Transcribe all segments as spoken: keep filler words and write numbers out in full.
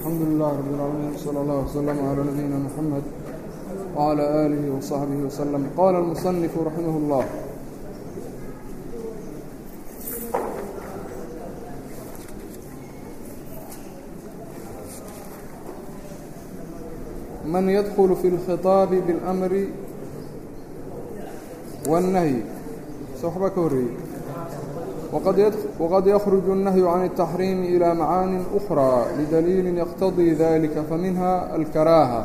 الحمد لله رب العالمين صلى الله وسلم على نبينا محمد وعلى آله وصحبه وسلم. قال المصنف رحمه الله: من يدخل في الخطاب بالأمر والنهي صحبك وري وقد, وقد يخرج النهي عن التحريم إلى معان أخرى لدليل يقتضي ذلك فمنها الكراهة.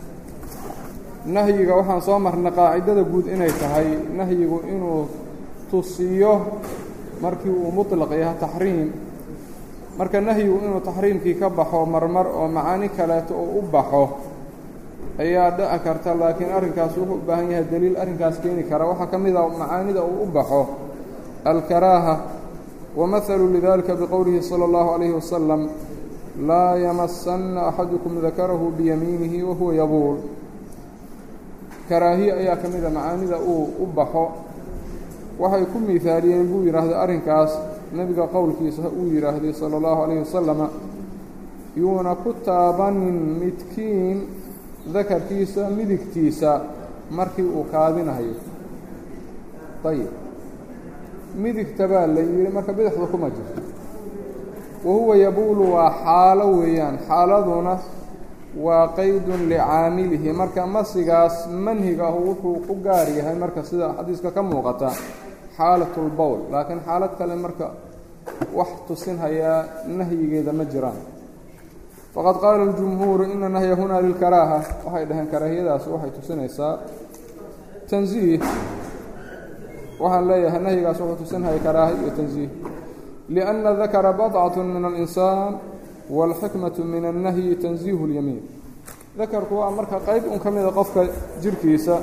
نهيga waxaan soo marnay qaacidada guud inay tahay nahyigu inuu tusiyo markii uu mutlaq yahay tahriim, marka nahyigu inuu tahriimkii ka baxo marmar oo macaani kale oo u baxo ayaa dhaca karta, laakiin arrinkaas wuxuu u baahan yahay daliil arrinkaas keeni kara. waxaa ka mid ah macaanida uu u baxo alkaraaha, wamahalu lidalika biqowlihi salى اllahu عalayhi wasalam: laa yamasanna axadukum dakarahu biyamiinihi wahuwa yabuul. karaahiye ayaa ka mida macaanida uu u baxo. waxay ku miaaliyeen buu yidhaahday arrinkaas nebiga qowlkiisa uu yidhaahday salى اllahu عalayhi wasalama: yuuna ku taabanin midkiin dakarkiisa midigtiisa markii uu kaadinahayo. ayib, midigta baa la yidhi, marka bidixda kuma jirto. wahuwa yabuulu waa xaalo weeyaan, xaaladuna waa qaydun licaamilihi. marka masigaas manhiga ah wuxuu ku gaar yahay marka sida xadiiska ka muuqata xaalatulbowl, laakiin xaalad kale marka wax tusinhayaa nahyigeeda ma jiraan. faqad qaala اljumhuuru ina nahya hunaa lilkaraaha. waxay dhaheen karaahiyadaas waxay tusinaysaa tanziih. waxaan leeyahay nahyigaas wuxuu tusinhaya karaaha iyo tanziih. liأnna dakara badcaة min alinsaan wاlxikmaةu min الnahyi tanziihu اlyamiin. dakarku waa marka qayb un ka mida qofka jirhkiisa.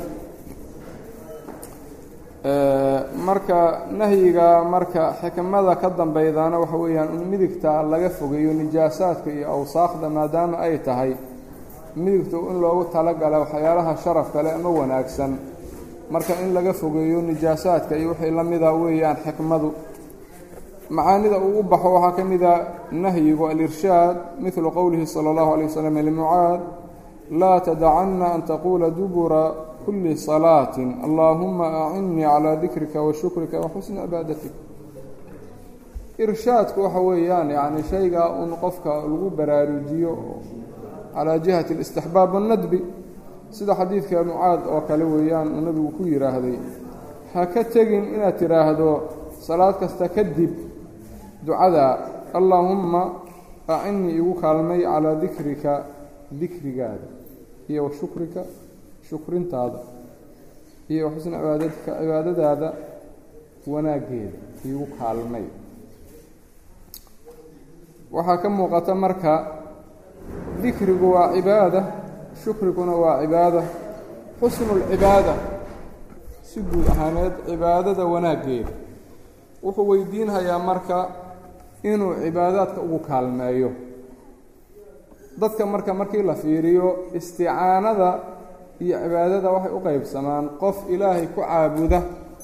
marka nahyiga marka xikmada ka dambaydana waxa weeyaan in midigta laga fogeeyo nijaasaadka iyo awsaaqda, maadaama ay tahay midigtu in loogu talagala waxyaalaha sharafka leh ama wanaagsan. marka in laga fogeeyo nijaasaadka iyo wixii la mida weeyaan xikmadu. macaanida uu u baxo waxaa ka mida nahyigu alirshaad, midlu qowlihi salى اllahu عalيه waslm limucaad: laa tadacanna an taquula dubura kuli salaatin allaahuma acinnii calىa dikrika wa shukrika wa xusni cibaadatik. irshaadku waxa weeyaan yani shaygaa un qofka lagu baraarujiyo calaa jihati اlistixbaab wاnnadbi, sida xadiidka mucaad oo kale weeyaan uu nabigu ku yidhaahday: ha ka tegin inaad tidhaahdo salaad kasta kadib ducada allaahumma acinnii igu kaalmay calaa dikrika dikrigaada iyo wa shukrika shukrintaada iyo xusna cibaadatka cibaadadaada wanaaggeeda igu kaalmay. waxaa ka muuqata marka dikrigu waa cibaada, shukriguna waa cibaada. xusnulcibaada si guud ahaaneed cibaadada wanaaggeeda. wuxuu weydiinhayaa marka inuu cibaadaadka ugu kaalmeeyo dadka. marka markii la fiiriyo isticaanada iyo cibaadada waxay u qaybsamaan qof ilaahay ku caabuda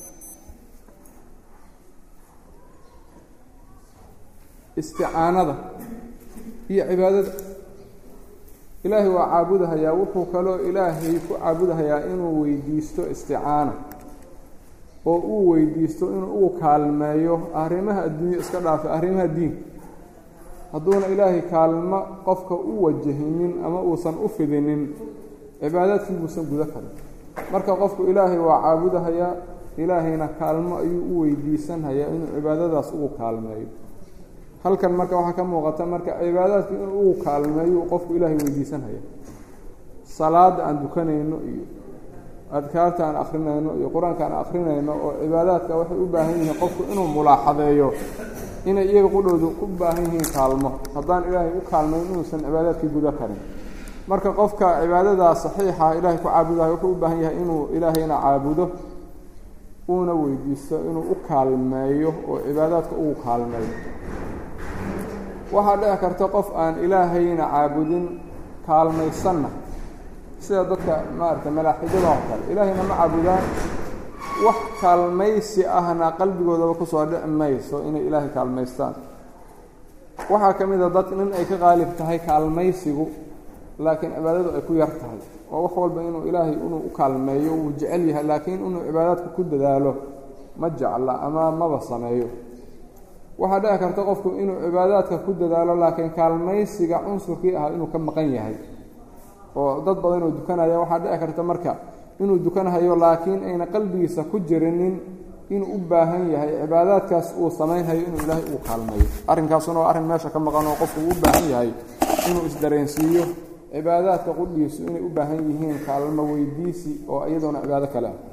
isticaanada iyo cibaadada. ilaahay waa caabudahayaa, wuxuu kaloo ilaahay ku caabudahayaa inuu weydiisto isticaana oo uu weydiisto inuu ugu kaalmeeyo arrimaha adduunya iska dhaafay arrimaha diinka. hadduuna ilaahay kaalmo qofka u wajahinin ama uusan u fidinin, cibaadaadkii buusan guda karin. marka qofku ilaahay waa caabudahayaa, ilaahayna kaalmo ayuu u weydiisanhayaa inuu cibaadadaas ugu kaalmeeyo. halkan marka waxaa ka muuqata marka cibaadaadkii inuu ugu kaalmeeyo qofku ilaahay weydiisanhaya. salaada aan dukanayno iyo adkaarta aan akrinayno iyo qur-aanka aan akrinayno oo cibaadaadka waxay u baahan yihiin qofku inuu mulaaxadeeyo inay iyaga qudhoodu ku baahan yihiin kaalmo. haddaan ilaahay u kaalmayn inuusan cibaadaadkii guda karin. marka qofka cibaadadaa saxiixa ilaahay ku caabudayo wuxuu u baahan yahay inuu ilaahayna caabudo, uuna weydiisto inuu u kaalmeeyo oo cibaadaadka ugu kaalmeeyo. waxaa dhici karta qof aan ilaahayna caabudin kaalmaysanna, sida dadka maaragtay malaaxidada oo kale ilaahayna ma caabudaan, wax kaalmaysi ahna qalbigoodaba kusoo dhici mayso inay ilaahay kaalmaystaan. waxaa ka mid a dad nin ay ka qaalib tahay kaalmaysigu laakiin cibaadadu ay ku yar tahay oo wax walba inuu ilaahay inuu u kaalmeeyo uu jecel yahay laakiin inuu cibaadaadka ku dadaalo ma jecla ama maba sameeyo waxaa dhici karta qofku inuu cibaadaadka ku dadaalo laakiin kaalmaysiga cunsurkii ahaa inuu ka maqan yahay oo dad badan oo dukanaya waxaa dhici karta marka inuu dukanhayo laakiin ayna qalbigiisa ku jirinin inuu u baahan yahay cibaadaadkaas uu samaynhayo inuu ilaahay ugu kaalmeeyo arrinkaasuna waa arrin meesha ka maqan oo qofku uu u baahan yahay inuu isdareensiiyo cibaadaadka qudhiisu inay u baahan yihiin kaalmo weydiisi oo iyadoona cibaado kale ah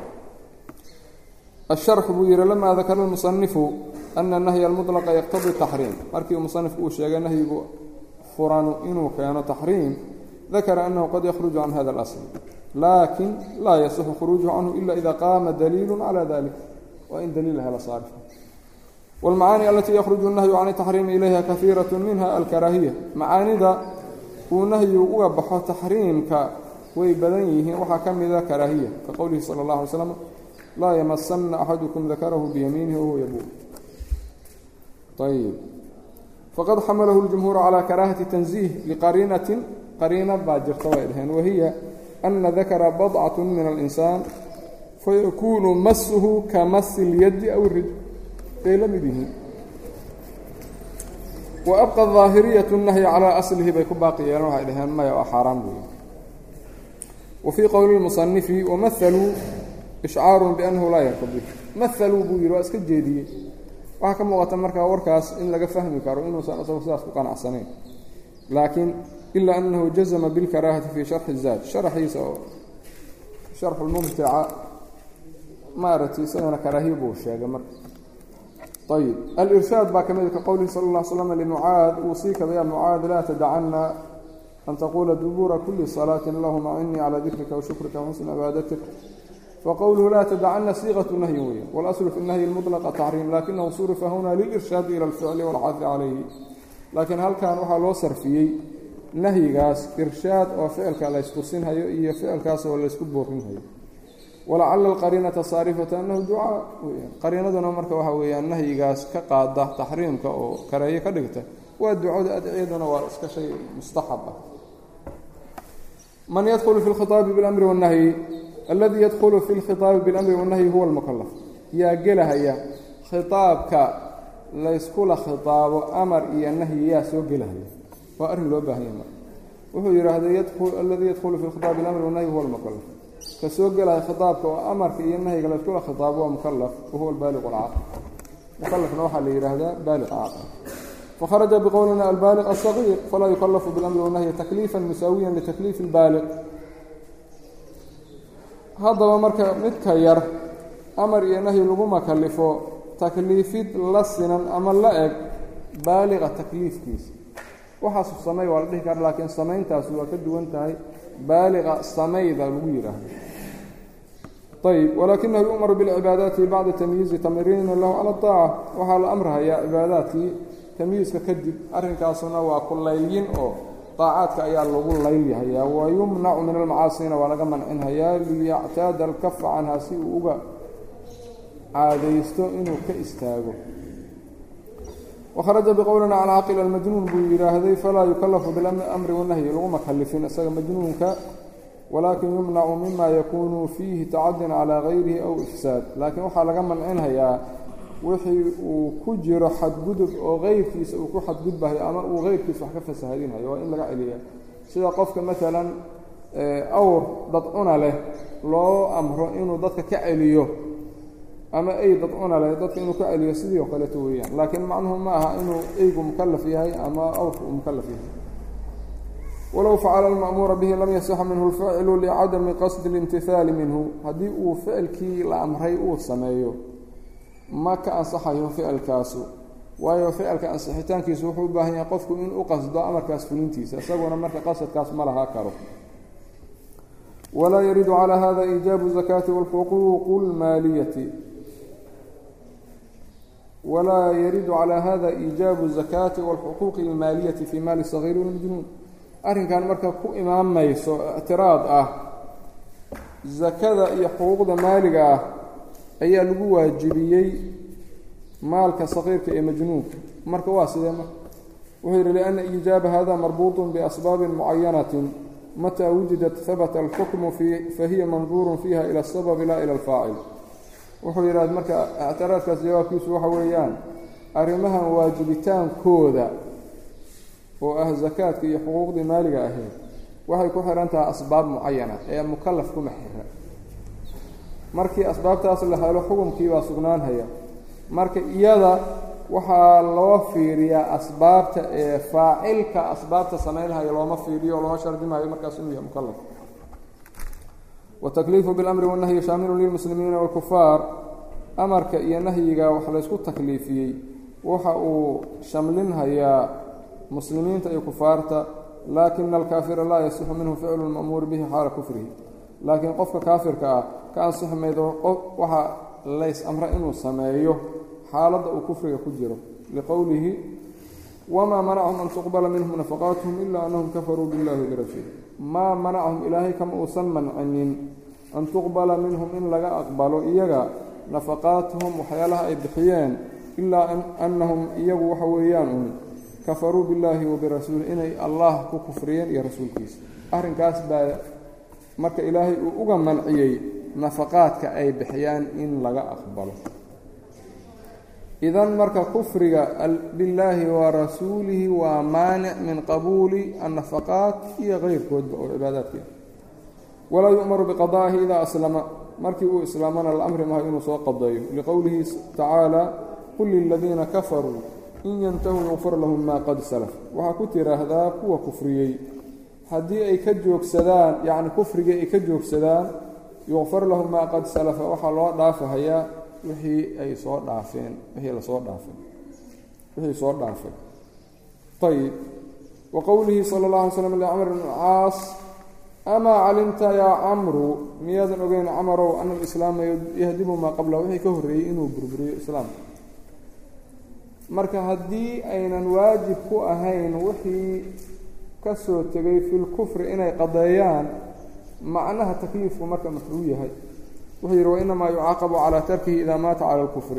الشرح buu yihi لما ذكر المصنف أن النهي المطلق يقتضي التحريم markii مصنفku uu sheegay نهyigu furan inuu keeno تحريم ذكر أنه قد يخرج عن هذا الأصل لكن لا يصح خروجه عنه إلا إذا قام دليل على ذلك وإن دليل هذا صارف والمعاني التي يخرج النهي عن التحريم إليها كثيرة منها الكراهية معاني ذا ونهي وبح تحريم كويبدنيه وحكم ذا كراهية كقوله صلى الله عليه وسلم لا يمسن أحدكم ذكره بيمينه وهو يبول طيب فقد حمله الجمهور على كراهة تنزيه لقرينة قرينة باجر طوائلهن وهي أن ذكر بضعة من الإنسان فيكون مسه كمس اليد أو الرجل قيل به وأبقى الظاهرية النهي على أصله بيكون باقي يلوها إليهن ما يبقى حرام به وفي قول المصنف ومثلوا إشعار بأنه لا يركب به مثلوا بويرو اسك جيدي waxa ka muuqata marka warkaas in laga fahmi karo inuu san asaas ku qanacsaneen laakiin illa annahu jazama bil karahati fi sharh az-zad sharhiisa sharh al-mumta'a maarati sana karahiyo buu sheegay marka طيب الارشاد با كما قوله صلى الله عليه وسلم لمعاذ اوصيك يا معاذ لا تدعنا ان تقول دبور كل صلاه اللهم اعني على ذكرك وشكرك وحسن عبادتك وقوله لا تدعنا صيغة النهي والأصل في النهي المطلق تحريم لكنه صرف هنا للإرشاد إلى الفعل والحث عليه لكن هل كان وحا لو صرفيي نهي غاس إرشاد أو فعل كلا يستصين هي هي فعل كاس ولا يسكبوكين هي ولعل القرينة صارفة أنه دعاء قرينة مركة وحا ويا النهي غاس كقادة تحريم كأو كرايه كدغته والدعاء أدعيدنا واسك شيء مستحب من يدخل في الخطاب بالأمر والنهي الذي يدخل في الخطاب بالأمر والنهي هو المكلف يا جلها يا خطابك لا يسكول خطاب أمر يا نهي يا سوق لها وأرن له بهيما وهو يرى هذا يدخل الذي يدخل في الخطاب بالأمر والنهي هو المكلف كسوق لها خطابك وأمرك يا نهي لا يسكول خطاب هو مكلف وهو البالغ العاقل مكلف نوحا اللي يرى هذا بالغ عاقل فخرج بقولنا البالغ الصغير فلا يكلف بالأمر والنهي تكليفا مساويا لتكليف البالغ هذا marka midka yar amar iyo nahi lagu makalifo takliifid la sinan ama la eg baaliga takliifkiisa waxa sameey wala dhig kar laakiin sameyntaas waa ka duwan tahay baaliga sameeyda lagu yiraahdo طيب ولكنه يؤمر بالعبادات بعد تمييز تمرين له على الطاعه وحال امرها يا عباداتي تمييز كدب arrinkaasuna waa kulayliin oo طاعاتك ayaa lagu leeyahay waa yumnac min al-macaasina wala gaman in haya li ya'taad al-kaff anha si uga caadaysto inuu ka istaago وخرج بقولنا على عاقل المجنون بيراهدي فلا يكلف بالامر والنهي لو مكلفين اسغ مجنونك ولكن يمنع مما يكون فيه تعد على غيره او افساد لكن waxa laga mancinaya wixii uu ku jiro xad gudub oo qeybkiisa uu ku xad gudbahay ama uu qeybkiisa wax ka fasaahadinayo waa in laga celiyo sida qofka midalan awr dad una leh loo amro inuu dadka ka celiyo ama ay dad una leh dadka inuu ka celiyo sidii oo kale weeyaan laakiin macnuhu ma aha inuu aygu mukallaf yahay ama awrku mukallaf yahay ولو فعل المأمور به لم يصح منه الفعل لعدم قصد الامتثال منه هذه هو فعل كي لأمره أو سمايه ما كأنصحه فعل كاسو وأي فعل كأنصحتان كيسو حبه يقفك إن أقصد أمر كاس فلنتيس أسأقنا مرك قصد كاس ملها كارو ولا يرد على هذا إيجاب الزكاة والحقوق المالية ولا يرد على هذا إيجاب الزكاة والحقوق المالية في مال الصغير والمجنون أرين كان مركب كو إمام ميسو اعتراض أه زكاة إيا حقوق مالك أه أي لغو واجبيي مالك صغيرك إيا مجنونك مركب واسد وهي لأن إيجاب هذا مربوط بأسباب معينة متى وجدت ثبت الحكم في فهي منظور فيها إلى السبب لا إلى الفاعل. وحي راد مركا اعتراض جوابkiisu waxa weeyaan arimahan waajibitaan kooda oo ah zakaadka iyo xuquuqda maaliga ah waxay ku xiran tahay asbaab muayana ee mukallaf ku maxira markii asbaabtaas la helo xukunkiiba baa sugnaan haya marka iyada waxa loo fiiriyaa asbaabta ee faa'ilka asbaabta sameeyay looma fiiriyo loo shardimayo markaas inuu yahay mukallaf. وتكليف بالأمر والنهي شامل للمسلمين والكفار أمرك إيا نهيغا وحلا يسكو تكليفي وحاو شاملينها يا مسلمين تأي كفارتا لكن الكافر لا يصح منه فعل المأمور به حال كفره لكن قفك كافر كان صح ميدو وحا ليس أمر إنه سمايه حالة كفر يكجره لقوله وما منعهم أن تقبل منهم نفقاتهم إلا أنهم كفروا بالله ورسوله ما منعهم إلهي كما أسمن عنين أن تقبل منهم إن لغا أقبلوا إيغا نفقاتهم وحيالها أي بحيان إلا أن أنهم إيغوا وحويان كفروا بالله وبرسوله إني الله كفريان يا رسول كيس أهرن كاس با مرك إلهي أغا منعيي نفقاتك أي بحيان إن لغا أقبلوا. إذن مرك كفر بالله ورسوله ومانع من قبول النفقات هي غير كود وعباداتك ولا يؤمر بقضائه إذا أسلم مركي إسلامنا الأمر ما ينص قضيه لقوله تعالى قل للذين كفروا إن ينتهوا يغفر لهم ما قد سلف وهكتر هذا هو كفري هدي أي كجوك سدان يعني كفري أي كجوك سدان يغفر لهم ما قد سلف وحلوا ضافه هيا وحي أي صور ضعفين وهي لصور ضعفين وهي صور ضعفين. طيب وقوله صلى الله عليه وسلم لعمر بن العاص أما علمت يا عمرو ميادن أبين عمرو أن الإسلام يهدم ما قبله وحي كهري إنه بربري إسلام مركا هدي أين واجب كو أهين وحي كسو تغي في الكفر إنه قضيان معناها تكليف ومركا مفروية هاي وهي وإنما يعاقب على تركه إذا مات على الكفر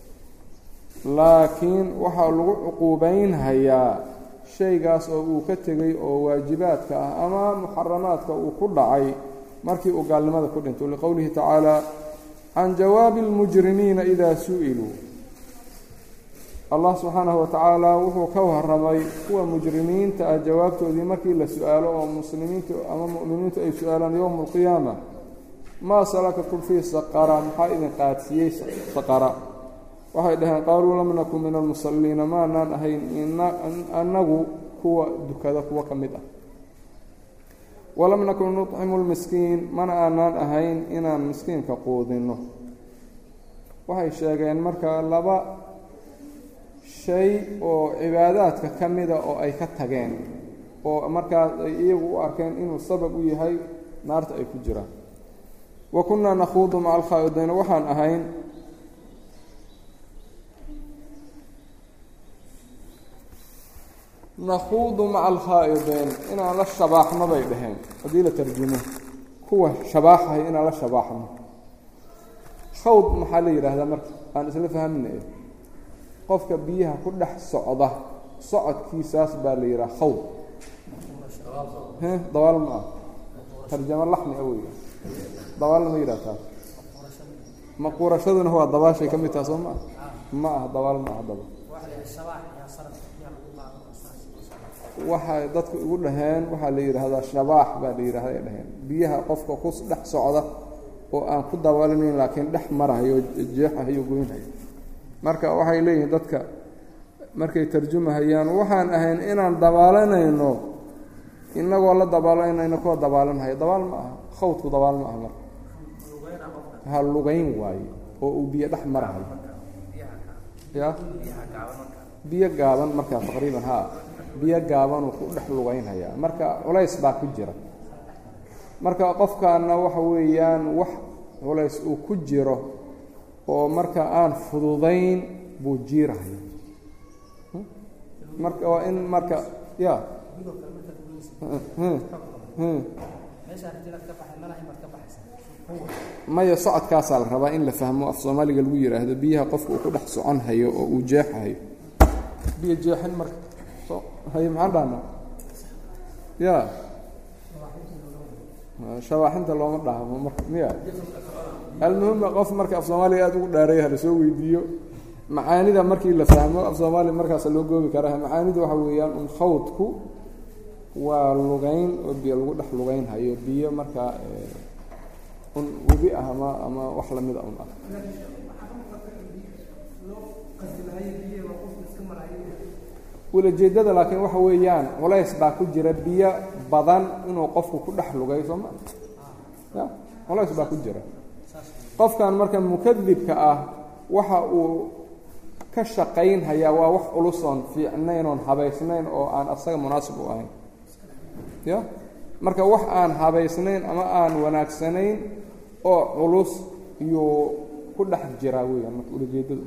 لكن وحا لغو عقوبين هيا شيء قاس أو كتغي أو واجباتك أما محرماتك أو كل عي مركي أقال لماذا كنت انتو لقوله تعالى عن جواب المجرمين إذا سئلوا الله سبحانه وتعالى وهو كوه الرمي هو مجرمين تأجوابته ذي مركي إلا سؤاله ومسلمين أما مؤمنين أي سؤالا يوم القيامة ما سلككم في سقرا محايد قاتسيي سقرا وحيدها قالوا لم نكن من المصلين ما نان أهين أنه هو دكذا هو كمدة ولم نكن نطعم المسكين من نان أهين إنا المسكين كقوذنه وحي شاقين مركا لبا شيء أو عبادات كمدة أو أي كتغين أو مركا إيغو أركين إنه السبب يهي نارت أي كجران. وكنا نخوض مع الخائضين وحان أهين نخوض مع الخائضين إن على الشباح ما بيدهين قديلة ترجمه هو شباحه إن على الشباح خوض محلي هذا مرك أنا سلفها من إيه قفك بيها كل صعدة صعد كيساس باليرة خوض ها ضوال معه ترجمة اللحن أوي ضوال ما يراثا ما قرشدنا هو ضباش كم يتصم ما ضوال ما ضبا waxa dadku ugu dhahaan waxa la yiraahdaa shabaax baa la yiraahdaa biyaha qofka ku dhex socda oo aan ku dawaalanayn laakiin dhex marayo jeexayo goynayo marka waxay leeyihiin dadka markay tarjumahayaan waxaan ahayn inaan dawaalanayno inagoo la dabaalanayno ko dabaalanay dabaal ma aha khawdku dabaal ma aha hal lugayn waayo oo uu biyo dhex marayo ya biyo gaaban marka taqriiban ha biyo gaaban oo ku dhex lugaynaya marka culays baa ku jira marka qofkaana waxa weeyaan wax culays uu ku jiro oo marka aan fududayn buu jiirahay marka waa in marka ya maya socodkaasaa la rabaa in la fahmo af soomaaliga lagu yiraahdo biyaha qofka uu ku dhex socon hayo oo uu jeexayo biyo jeexin marka hay maxaan dhahnaa ya shawaaxinta looma dhahmo marka miya almuhima qof marka af soomaaliya aada ugu dhaaray hala soo weydiiyo macaanida markii la fahmo af soomaaliya markaas loo goobi karaa macaanidu waxa weeyaan un khawdku waa lugayn oo biyo lagu dhex lugayn hayo biyo markaa un webi ah ama ama wax lamid a un ah walajeedada laakiin waxa weeyaan culays baa ku jira biyo badan inuu qofku ku dhex lugay soo ma ya culays baa ku jira qofkan marka mukadibka ah waxa uu ka shaqayn hayaa waa wax culusoon fiicnayn oon habaysnayn oo aan asaga munaasib u ahayn ya marka wax aan habaysnayn ama aan wanaagsanayn oo culus iyo ku dhex jira weeyaan marka walajeedadu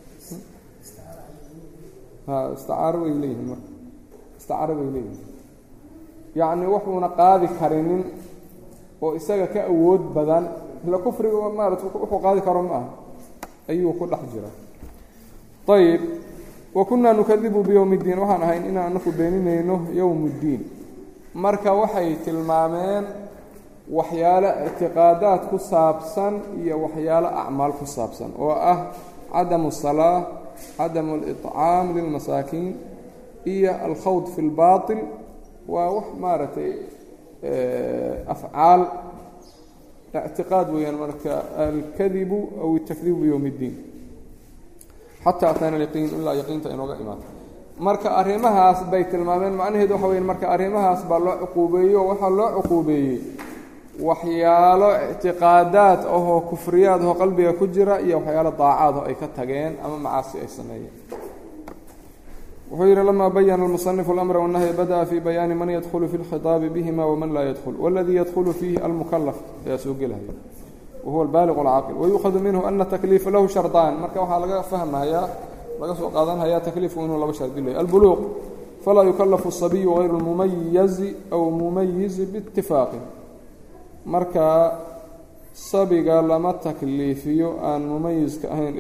ha isticaaro way leeyihiin marka isticaaro way leeyihiin yacni wuxuuna qaadi karinin oo isaga ka awood badan ila kufriga maarata wuxuu qaadi karo ma aha ayuu ku dhex jira ayib wa kunnaa nukadibu biyowmi ddiin waxaan ahayn inaan anaku beeninayno yowm ddiin marka waxay tilmaameen waxyaalo ictiqaadaad ku saabsan iyo waxyaalo acmaal ku saabsan oo ah cadamu salaa cadamu aliطcaam lilmasaakiin iyo alkhawd fi lbaatil waa wax maaragtay afcaal ictiqaad weeyaan marka alkadibu aw اtakdibu biyowm اddiin xataa ataana yaqiin ilaa yaqiinta inooga imaata marka arrimahaas bay tilmaameen macnaheedu waxa weya marka arrimahaas baa loo cuquubeeyey oo waxaa loo cuquubeeyey waxyaalo ictiqaadaad ahoo kufriyaad ahoo qalbiga ku jira iyo waxyaalo daacaad oo ay ka tageen ama macaasi ay sameeyeen wuxuu yidhi lamaa bayana almusanifu اlamra wالnahya bada'a fii bayaani man yadkhulu fi اlkhitaabi bihima waman laa yadkhul waladii yadkhulu fiihi almukalaf ayaa soo gelahaya wahuwa albaaliq اlcaaqil wayuukhadu minhu ana takliifa lahu shardaan marka waxaa laga fahmayaa laga soo qaadanhayaa takliifku inuu laba shardi leeyahy albuluuq falaa yukallafu الصabiyu غayru اlmumayizi aw mumayizi biاtifaaqi marka sabiga lama takliifiyo aan mumayiska ahayn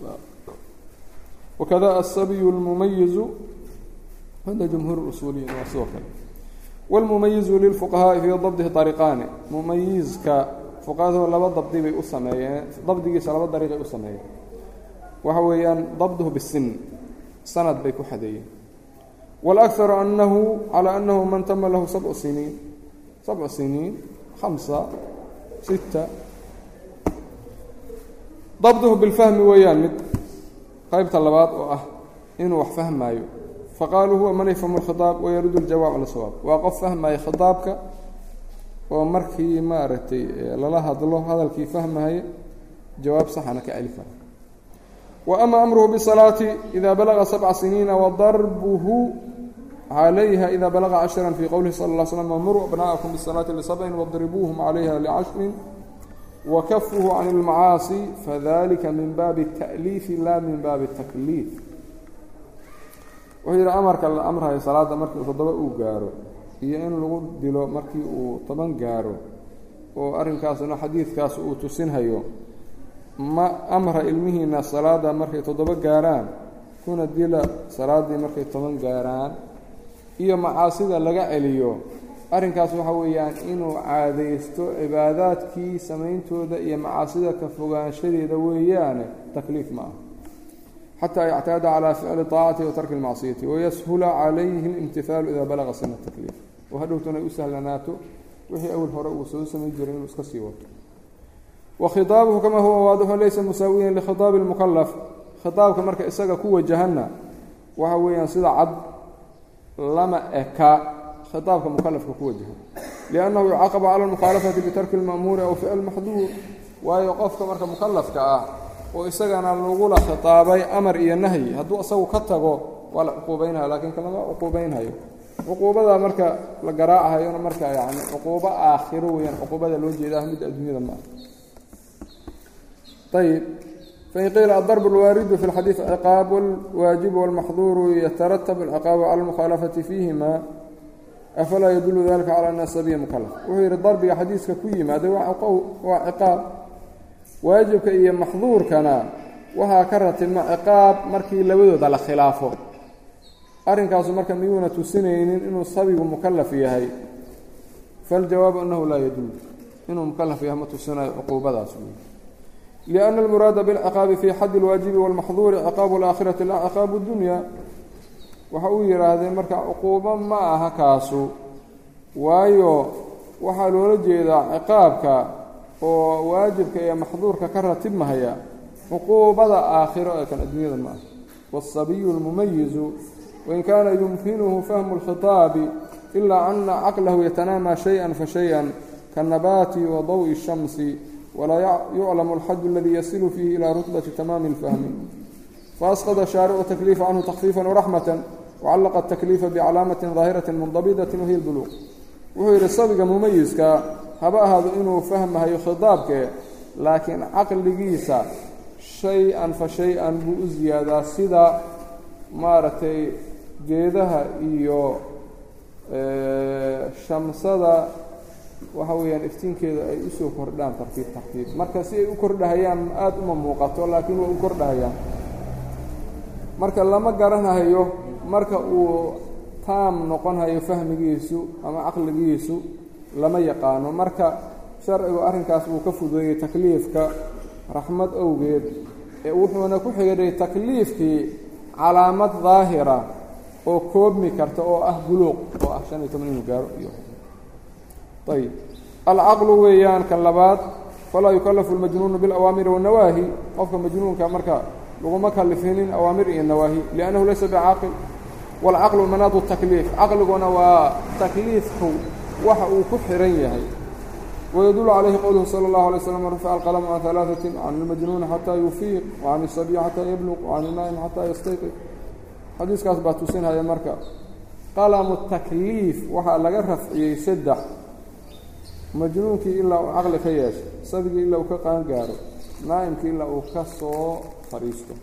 wakada aلsabiyu اlmumayizu cinda jumhuur اusuuliyiin waa sidoo kale wاlmumayizu lilfuqahaaءi fii dabdihi طariiqaani mumayiska fuqahadu laba dabdi bay u sameeyeen dabdigiisa laba dariiqay u sameeyeen waxa weeyaan dabduhu bisin sanad bay ku xadeeyeen wاlأkharu anahu calى anahu man tama lahu sabcu siniin sabcu siniin hamsa sita dabduhu bilfahmi weeyaan mid qaybta labaad oo ah inuu wax fahmaayo faqaaluu huwa man yafhamu اlkhitaab wayarudu اljawaab cala sawaab waa qof fahmaya khitaabka oo markii maaragtay lala hadlo hadalkii fahmaya jawaab saxana ka celi kara wa ama amruhu bisalaati ida balaga sabca siniina wadarbuhu calayha ida balaga cashra fii qowlihi sala اl slm wamuruu abna'akum bisalaati lisabcin wadribuuhum calayha licashrin wakafuhu can اlmacaasi fadalika min baabi الta'liifi la min baabi الtakliif wuxuu yidhi amarka la amrayo salaada markii toddoba uu gaaro iyo in lagu dilo markii uu toban gaaro oo arrinkaasna xadiidkaas uu tusinhayo ma amra ilmihiina salaada markay toddoba gaaraan kuna dila salaaddii markay toban gaaraan iyo macaasida laga celiyo arrinkaas waxa weeyaan inuu caadaysto cibaadaadkii samayntooda iyo macaasida ka fogaanshadeeda weeyaane takliif ma ah xataa yactaada calaa ficli طaacati wa tarki اlmacsiyati wayashula calayhi اlimtihaalu ida balaga sina takliif oo hadhowtuna ay u sahlanaato wixii awal hore uu soo samayn jiray inuu iska sii wato wa khitaabuhu kama huwa waadixun laysa musaawiyan likhitaabi اlmukalaf khitaabka marka isaga ku wajahanna waxa weeyaan sida cad lama eka khitaabka mukalafka ku wajahan liannahu yucaqabu cala اlmukhaalafati bitarki اlma'muuri aw ficl maxduur waayo qofka marka mukalafka ah oo isagana lagula khitaabay amar iyo nahyi hadduu isagu ka tago waa la cuquubeynaya laakiin kalama cuquubeynhayo cuquubada marka la garaacahayona marka yani cuquubo aakhiro weeyaan cuquubada loo jeedaa midda adduunyada ma ah ayib fain qiila adarb اlwaaridu fi اlxadiid ciqaab wاlwaajibu wاlmaxduuru yataratab alciqaabu cala اlmukhaalafati fiihima afalaa yadulu dalika cala ana sabiya mukalaf wuxuu yidhi darbiga xadiiska ku yimaada waa ciqaab waajibka iyo maxduurkana waxaa ka ratima ciqaab markii labadooda la khilaafo arrinkaasu marka miyuuna tusinaynin inuu sabigu mukallaf yahay faljawaabu annahu laa yajuuz inuu mukallaf yahay ma tusinayo cuquubadaas lianna almuraada bilciqaabi fii xaddi alwaajibi waalmaxduuri ciqaabu alaakhirati laa ciqaabu dunya waxa uu yidhaahdeen marka cuquubo ma aha kaasu waayo waxaa loola jeedaa ciqaabka oo waajibka iyo maxduurka ka ratibmahaya cuquubada aakhiro ee kan adduunyada ma aha waاsabiyu اlmumayizu wain kaana yumkinuhu fahmu اlkhitaabi ilaa ana caqlahu yatanaamaa shayئa fashayئa kaالnabaati wa dawءi الshamsi walaa yuclamu اlxadu aladii yasilu fiihi ilaa rutbati tamaami اlfahmi faasqada shaaricu takliifa canhu takfiifa waraxmata wacallaqa اtakliifa bicalaamati daahirati mundabidati wahiy اlbuluuq wuxuu yidhi sabiga mumayiska haba ahaado inuu fahmahayo khitaabkee laakiin caqligiisa shay-an fa shay-an buu u ziyaadaa sida maaragtay geedaha iyo shamsada waxa weeyaan iftiinkeeda ay usoo kordhaan tartiib tartiib marka si ay u kordhahayaan aada uma muuqato laakiin waa u kordhahayaan marka lama garanahayo marka uu taam noqonhayo fahmigiisu ama caqligiisu lama yaqaano marka sharcigu arrinkaas wuu ka fudeeyey takliifka raxmad awgeed ee wuxuuna ku xigay takliifkii calaamad daahira oo koobmi karta oo ah buluuq oo ah shan iyo toban inuu gaaro iyo ayib alcaqlu weeyaan kan labaad falaa yukallafu almajnuunu bilawaamiri wannawaahi qofka majnuunka marka laguma kalifinin awaamir iyo nawaahi liannahu laysa bicaaqil waalcaqlu manaadu takliif caqliguna waa takliifku waxa uu ku xiran yahay ويدل عليه قوله صلى الله عليه وسلم رفع القلم عن ثلاثة عن المجنون حتى يفيق وعن الصبي حتى يبلغ وعن النائم حتى يستيقظ حديث كاس باتوسين هذا مركب قلم التكليف وحا لغا رفعي سدح مجنونك إلا عقل كياش صبي إلا وكقان قارو نائمك إلا وكسو فريسته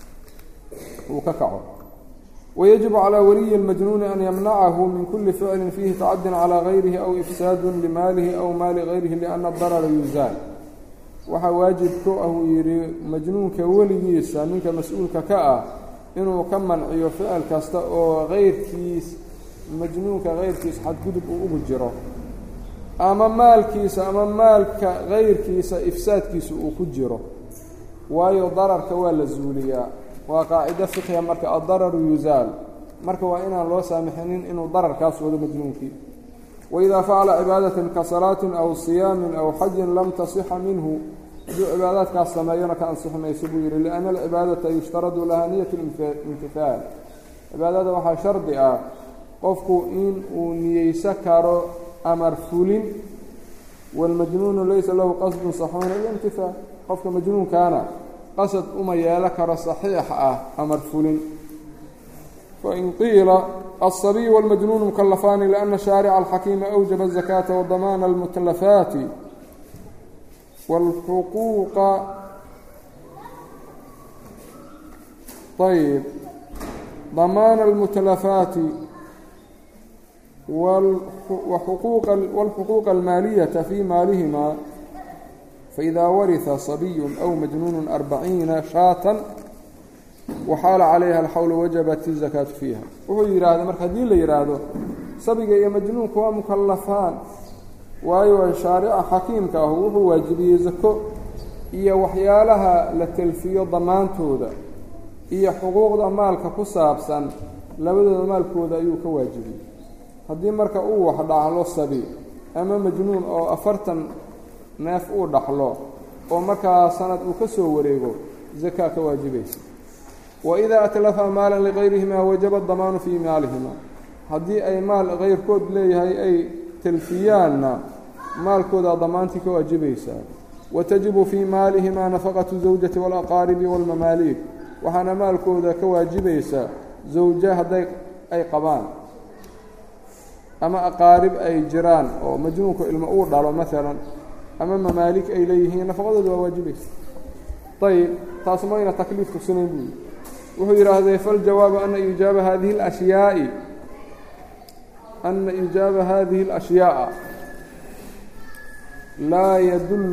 وككعو ويجب على ولي المجنون أن يمنعه من كل فعل فيه تعد على غيره أو إفساد لماله أو مال غيره لأن الضرر يزال وحواجب كأه يري مجنون كوليسا منك مسؤول ككأ إنه كمن عيو فعل كاستا أو غير كيس مجنون كغير كيس حد قدب وأبجره أما مال كيس أما مال غير كيس إفساد كيس وأكجره وأي ضرر كوال الزولية وقاعدة فقهية مركا الضرر يزال مركا وإنا الله سامحنين إنه ضرر كاس وذا مجنونك وإذا فعل عبادة كصلاة أو صيام أو حج لم تصح منه ذو عبادات كاس سمايون كأنصح ما يسبوير لأن العبادة يشترط لها نية الامتثال عبادة وحا شرطئة قفكو إن ونيسكر أمر فولين والمجنون ليس له قصد صحون الامتثال قفك مجنون كان قصد أميا لكر صحيح أمر فلن فإن قيل الصبي والمجنون مكلفان لأن شارع الحكيم أوجب الزكاة وضمان المتلفات والحقوق طيب ضمان المتلفات وحقوق والحقوق المالية في مالهما فإذا ورث صبي أو مجنون أربعين شاة وحال عليها الحول وجبت الزكاة فيها وهو يراد مركز دين ليراده صبي يا مجنون كوا مكلفان وايو شارع حكيم كهو هو واجبي زكو إيا وحيالها لتلفية ضمان تودا إيا حقوق مالك كسابسا لابد مالك تودا أيو كواجبي هدي مركز أوه حدا على الصبي أما مجنون أو أفرتن neef uu dhaxlo oo markaa sanad uu ka soo wareego zakaa ka waajibaysa وإذا أتلفا مالا لغيرهما وجب الضمان في مالهما هذه أي مال غير كود ليه أي تلفيان مال كود ضمانتك واجبيسا وتجب في مالهما نفقة الزوجة والأقارب والمماليك وحنا مال كود كواجبيسا زوجة هذي أي قبان أما أقارب أي جيران أو مجنونك المؤور دارو مثلا أما ممالك أي ليه نفقة واجبيسا طيب تاسمين تكليف سنين بي وهو يرى فالجواب أن إجاب هذه الأشياء أن إجاب هذه الأشياء لا يدل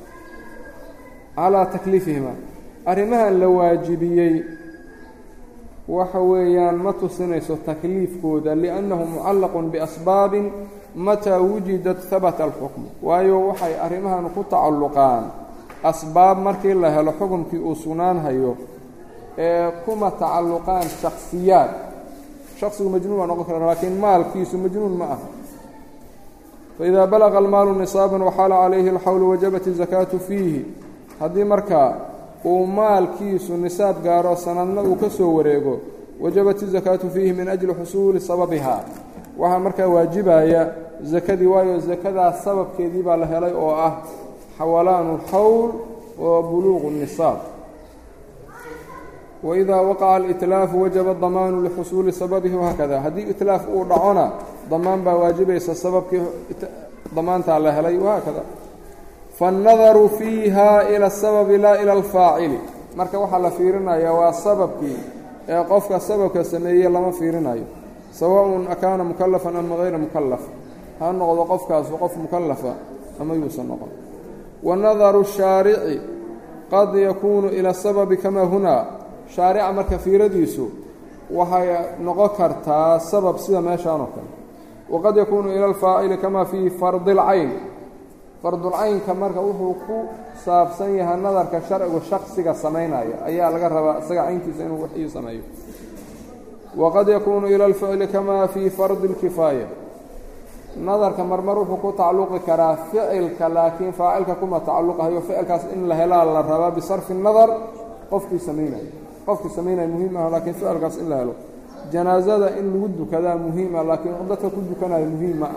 على تكليفهما أرمها اللواجبيي waxa weeyaan ma tusinayso takliifkooda liannahu mucallaqun biasbaabin mataa wujidat habata alxukmu waayo waxay arrimahan ku tacalluqaan asbaab markii la helo xukumkii uu sugnaan hayo ee kuma tacalluqaan shakhsiyaad shakhsigu majnuun waa noqon kara laakiin maalkiisu majnuun ma aha faidaa balaqa almaalu nisaaban waxaala calayhi alxawlu wajabat izakaatu fiihi haddii markaa uu maalkiisu nisaab gaaro sanadna uu ka soo wareego wajabat izakaatu fiihi min ajli xusuuli sababihaa waxaa markaa waajibaya zakadii waayo zakadaas sababkeedii baa la helay oo ah xawalaanu alxawl wa buluuqu الnisaab waidaa waqaca alitlaafu wajaba damaanu lixusuuli sababihi wahaakada haddii itlaaf uu dhacona damaan baa waajibaysa sababkii damaantaa la helay wahaakada faannadaru fiiha ila asababi laa ila alfaacili marka waxaa la fiirinaya waa sababkii ee qofka sababka sameeyey lama fiirinayo sawaءun akaana mukalafan ama hayra mukalaf ha noqdo qofkaasu qof mukalafa ama yuusan noqon wanadaru shaarici qad yakuunu ila sababi kamaa hunaa shaarica marka fiiradiisu waxay noqon kartaa sabab sida meeshaan oo kale waqad yakuunu ila alfaacili kamaa fii fardi اlcayn fardulcaynka marka wuxuu ku saabsan yahay nadarka sharcigu shaksiga samaynaya ayaa laga rabaa isaga cayntiisa inuu waxii sameeyo waqad yakuunu ila alficli kamaa fii fardi اlkifaaya nadarka marmar wuxuu ku tacalluqi karaa ficilka laakiin faacilka kuma tacalluqahayo ficilkaas in la helaa la rabaa bisarfi nadar qofkii samaynaya qofkii samaynaya muhiim ah laakiin ficilkaas in la helo janaazada in lagu dukadaa muhiim ah laakiin dadka ku dukanaya muhiim ma ah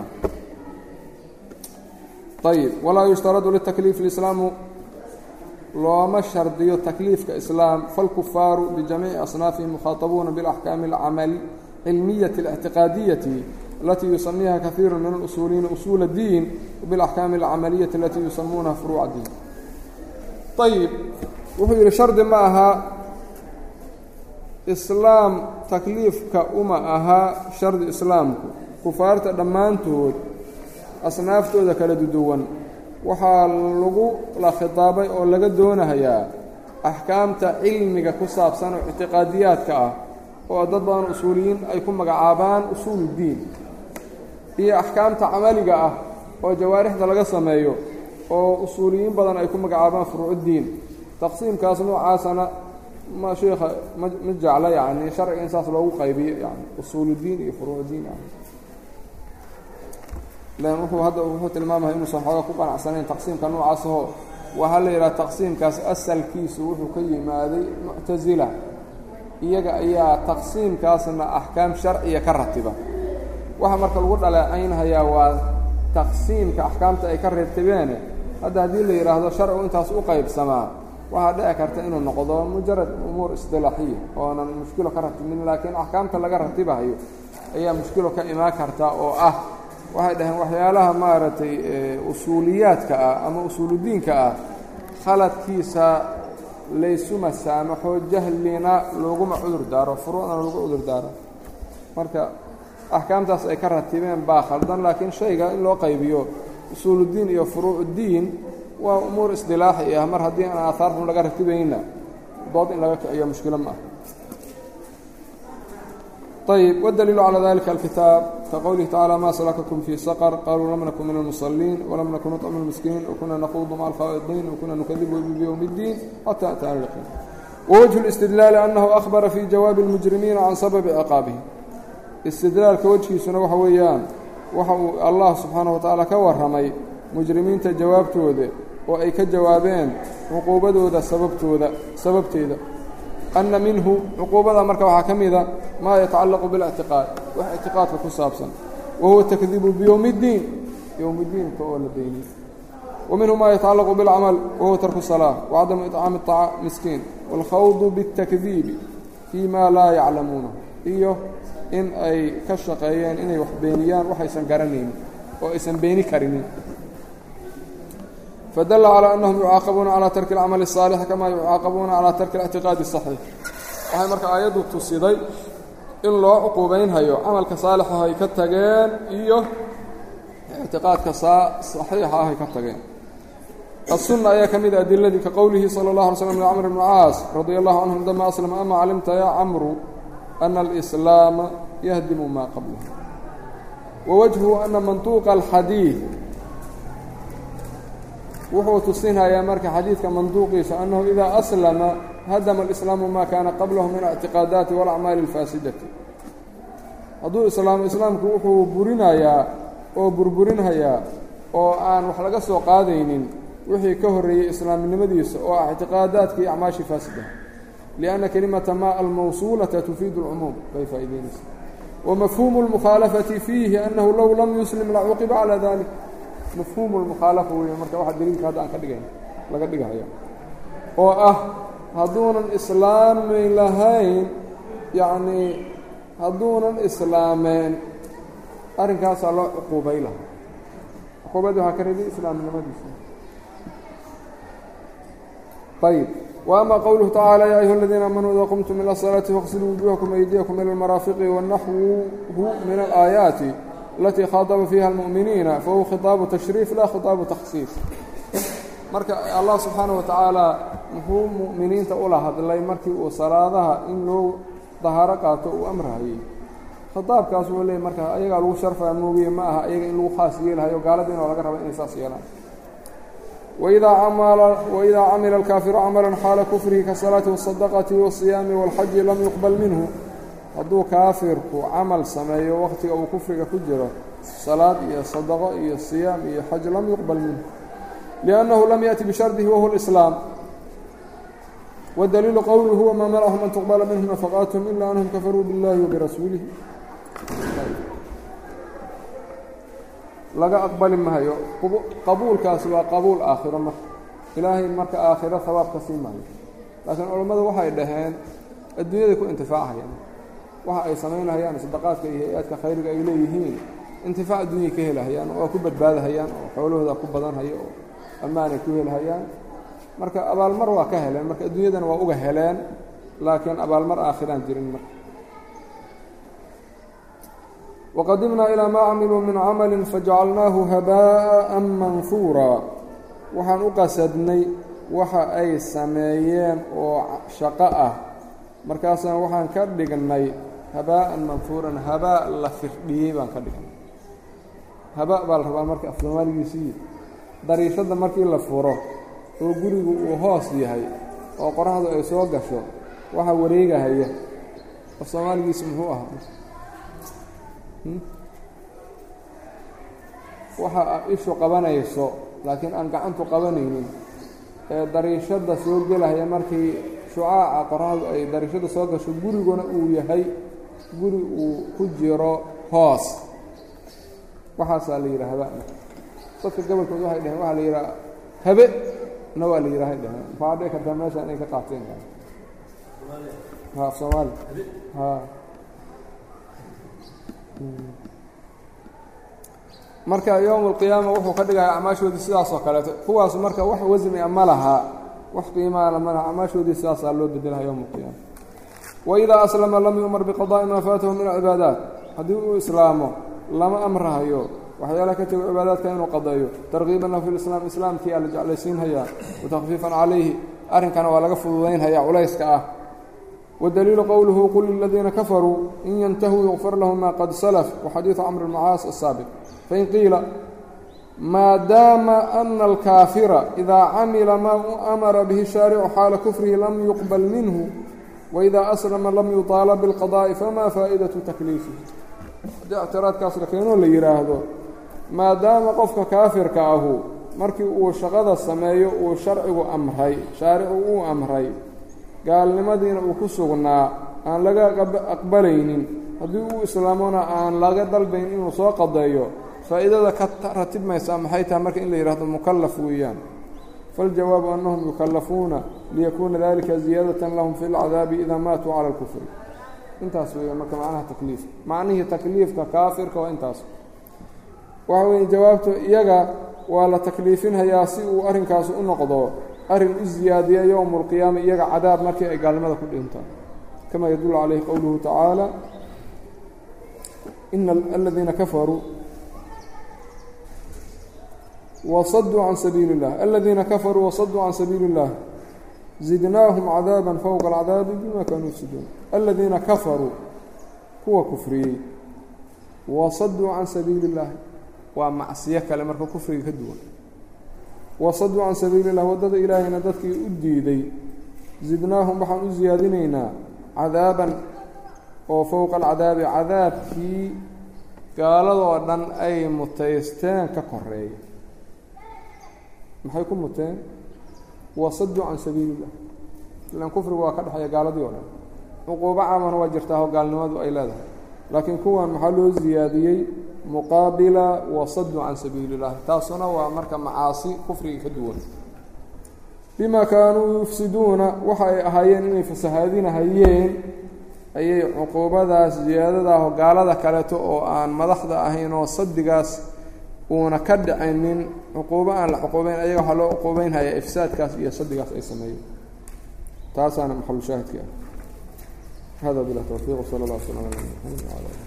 ayb walaa yushtaradu litakliif islaamu looma shardiyo takliifka islaam falkufaaru bijamiici asnaafihim mukhaatabuuna biاlaxkaami alcamali cilmiyati الاctiqaadiyati alatii yusamiiha kahiiru min اlusuuliyiina usuul اdiin biاlaxkaami alcamaliyati alatii yusamuunaha furuuc diin ayib wuxuu yidhi shardi ma aha islaam takliifka uma aha shardi islaamku kufaarta dhammaantood asnaaftooda kala duwan waxaa lagu la khitaabay oo laga doonahayaa axkaamta cilmiga ku saabsan oo ictiqaadiyaadka ah oo dad badan usuuliyiin ay ku magacaabaan usuuluddiin iyo axkaamta camaliga ah oo jawaarixda laga sameeyo oo usuuliyiin badan ay ku magacaabaan furuucuddiin taqsiimkaas noocaasana ma sheekha ma jecla yacni sharciga in saas loogu qaybiyo yani usuuluddiin iyo furuucuddiin ah lan wuxuu hadda wuxuu tilmaamaya inuusan xooga ku qanacsanayn taqsiimka noocaasahoo waxaa la yidhaha taqsiimkaas asalkiisu wuxuu ka yimaaday muctasila iyaga ayaa taqsiimkaasna axkaam sharciya ka ratiba waxa marka lagu dhaleecaynhayaa waa taqsiimka axkaamta ay ka reebtabeene hadda haddii la yidhaahdo sharcigu intaas u qaybsamaa waxaa dhici karta inuu noqdo mujarad umuur istilaaxiya oonan mushkilo ka ratibin laakiin axkaamta laga ratibahayo ayaa mushkilo ka imaan karta oo ah waxay dhaheen waxyaalaha maaragtay usuuliyaadka ah ama usuuludiinka ah khaladkiisa laysuma saamaxo jahlina looguma cudur daaro furuucna loogu cudur daaro marka axkaamtaas ay ka ratibeen baa khaldan laakiin shayga in loo qaybiyo usuuluddiin iyo furuucuddiin waa umuur isdilaaxi ah mar haddii aan aahaarxun laga ratibayna dood in laga kiciyo mushkilo ma ah ayb wاdaliilu calى dalika alkitaab kaqowlihi tacaalى ma salakakum fii saqr qaluu lam nakun min almusaliin walam nakun nuطcimu اlmiskiin wakuna naquudu maca alkhaa'idiin wakuna nukadibu biyowmi اddiin xata atana yaqin wawajhu اlاstidlaali anahu akhbara fii jawaabi اlmujrimiina can sababi ciqaabihi istidlaalka wejkiisuna waxa weeyaan waxa uu allah subxaanaه wa tacaala ka warramay mujrimiinta jawaabtooda oo ay ka jawaabeen cuquubadooda sababtooda sababteeda ana minhu cuquubada marka waxaa ka mida maa yatacallaqu biاlictiqaad wax ictiqaadka ku saabsan wahuwa takdibu biyowmi اddiin yowm اddiinka oo la beyniyey wa minhu maa yatacallaqu biاlcamal wahuwa tarku الsalaa wacadamu iطcaami الطaca miskiin wاlkhawdu bالtakdiibi fii ma laa yaclamuuna iyo in ay ka shaqeeyeen inay wax beeniyaan waxaysan garanaynin oo aysan beeni karinin fadalla calىa annahum yucaaqabuuna calىa tarki اlcamali الصaalix kamaa yucaaqabuuna calىa tarki الاctiqaadi الصaxiix waxay marka aayaddu tusiday in loo cuquubaynhayo camalka saalixa ay ka tageen iyo ictiqaadka saxiixa ah ay ka tageen الsunna ayaa ka mid a adiladii ka qowlihi salى اllah alay slm licamr bni caas radia allahu canhu lama aslama ama calimta yaa camru أن الإسلام يهدم ما قبله. ووجهه أن منطوق الحديث wuxuu tusinaya marka xadiidka manduuqiisa annahu idaa aslama hadama alislaamu maa kaana qablahu min اctiqaadaati walacmaali اlfaasidati. hadduu islaamo islaamku wuxuu burinayaa oo burburinhayaa oo aan wax laga soo qaadaynin wixii ka horreeyey islaamnimadiisa oo ah ictiqaadaadka iyo acmaashii faasida, lianna kelimata maa almawsuulata tufiidu اlcumuum bay faa'idaynaysa. wamafhuumu اlmukhaalafati fiihi annahu low lam yuslim lacuqiba calaa dalik. mafhuumu lmukhaalafa weeye marka waxa daliilka hadda aan ka dhigayn laga dhigahaya oo ah hadduunan islaami lahayn yacnii hadduunan islaameen arrinkaasaa loo cuquubay lahaa. cuquubadii waxaa ka reebay islaamnimadiisa. ayb وأma qowluhu tacaalى ya ayuha اladiina aamanuu ida qumtum ilى الصalaaةi fاغsiluu wujuuhakum aydiyakum ilى اlmaraafiqi wanaxwuhu min alaayaati التي khاaطba فيha المؤمiنiiنa fahuwa khiطaabu تashriif la khiطaabu تkhصiiص. marka allah subxaanaه وataعaalى muxuu mu'miniinta ula hadlay markii uu salaadaha in loo dahaaro qaato uu amrahayey. khiطaabkaas wuu leeyay marka ayagaa lagu sharfaya moogiye ma aha ayaga in lagu khaas yeelhayo gaaladiina oo laga raba inay saas yeelaan. وإidaa camila الكaafiru cmلا xaala kfrihi kaالصalaaةi والصadqaةi والصiyaami والxaji lam yuqbal minhu. hadduu kaafirku camal sameeyo wakhtiga uu kufriga ku jiro salaad iyo sadaqo iyo siyaam iyo xaj lam yuqbal minhu liannahu lam yaأti bishardihi wahuwa اlislaam. wadaliilu qowluhu huwa maa manachum an tuqbala minhum nafaqaatihum ila anhum kafaruu biاllahi wabirasuulihi. laga aqbali maayo qabuulkaas waa qabuul aakhiro marka ilaahay marka aakhiro hawaab ka sii maayo. laakiin culammadu waxay dhaheen adduunyaday ku intifaachayaan waxa ay samaynahayaan sadaqaadka iyo hay-aadka khayriga ay leeyihiin intifaac adduunyay ka helahayaan oo ku badbaadahayaan oo xoolahooda ku badanhayo oo ammaanay ku helahayaan. marka abaalmar waa ka heleen marka adduunyadana waa uga heleen laakiin abaalmar aakhiraan jirin marka. waqadimnaa ilaa maa camiluu min camalin fajacalnaahu habaaءa manhuuraa. waxaan u qasadnay waxa ay sameeyeen oo shaqo ah markaasaan waxaan ka dhignay habaa'an manhuuran habaa la firdhiyey baan ka dhignay. habaa baa la rabaa marka af soomaaligiisii dariishadda markii la furo oo gurigu uu hoos yahay oo qoraxdu ay soo gasho waxa wareegahaya af soomaaligiisi muxuu ahaa waxa ishu qabanayso laakiin aan gacantu qabanaynin ee dariishadda soo gelahaya markii shucaaca qoraxdu ay dariishadda soo gasho guriguna uu yahay guri uu ku jiro hoos waxaasaa la yidhaha habaa. dadka gobolkood waxay dhaheen waxaa la yidhaha habe na waa la yidhahay dhaheen maxaa dhici kartaa meesha inay ka qaateen ha soomaali ha marka yowm اlqiyaama wuxuu ka dhigaya acmaashoodii sidaas oo kaleeto kuwaas marka wax wasni a ma laha wax qiimaana ma laha acmaashoodii sidaasaa loo bedelaha yowm اlqiyaama. waidaa aslama lam yu'mar biqadaa'i maa faatahu min alcibaadaat. haddii uu islaamo lama amrahayo waxyaalaha ka tego cibaadaadka inuu qadeeyo tarkiiban lahu fi lislaam islaamkii aa la jeclaysiinhayaa watakfiifan calayhi arrinkana waa laga fududaynhayaa culayska ah. wadaliilu qowluhu qul liladiina kafaruu in yantahuu yغfar lahum ma qad salaf waxadiiثu camr bn caas الsaabiq. fain qiila maadaama ana alkaafira idaa camila maa amara bihi shaaricu xaala kufrihi lam yuqbal minhu waidaa aslama lam yuطaalab biاlqadaa'i famaa faa'idaةu takliifihi. haddii ictiraadkaas la keenoo la yidhaahdo maadaama qofka kaafirka ahu markii uu shaqada sameeyo uu sharcigu amray shaaricu uu amray gaalnimadiina uu ku sugnaa aan laga aqbalaynin haddii uu islaamona aan laga dalbayn inuu soo qadeeyo faa'iidada ka ratibmaysaa maxay tahay marka in la yidhahdo mukallaf weeyaan. faاljawaabu annahum yukallafuuna liyakuuna dalika ziyaadatan lahum fi اlcadaabi idaa maatuu cala اlkufri. intaas weeya marka macnaha takliifka macnihii takliifka kaafirka waa intaas. waxa weeye jawaabta iyaga waa la takliifinhayaa si uu arrinkaasi u noqdo arrin u ziyaadiya yowm اlqiyaama iyaga cadaab markii ay gaalnimada ku dhintaan kama yadullu calayhi qowluhu tacaala ina aladiina kafaruu wasaduu can sabiili اllah aladiina kafaruu wasaduu can sabiili اllah zidnaahum cadaaba fowqa alcadaabi bima kaanuu yufsiduun. aladiina kafaruu kuwa kufriyey wasaduu can sabiili اllahi waa macsiyo kale marka kufriga ka duwan wasaduu can sabiili اllah waddada ilaahayna dadkii u diiday zidnaahum waxaan u siyaadinaynaa cadaaban oo fowqa alcadaabi cadaabkii gaaladoo dhan ay mutaysteen ka koreeya maxay ku muteen wasaduu can sabiili اllah ilaan kufrigu waa ka dhexeeya gaaladii oo dhan cuquubo caamana waa jirtaa oo gaalnimadu ay leedahay laakiin kuwan maxaa loo siyaadiyey muqaabila wasaduu can sabiili اllah taasuna waa marka macaasi kufriga ka duwan bima kaanuu yufsiduuna waxa ay ahaayeen inay fasahaadinahayeen ayay cuquubadaas ziyaadadaah oo gaalada kaleeto oo aan madaxda ahayn oo sadigaas uuna ka dhicinin cuquubo aan la cuquubeyn ayaga waxaa loo cuquubeynhayaa ifsaadkaas iyo sadigaas ay sameeyeen taasaana maxalu shaahidka ah hada bilah tawfiiq sala allah sala ala muxamed wala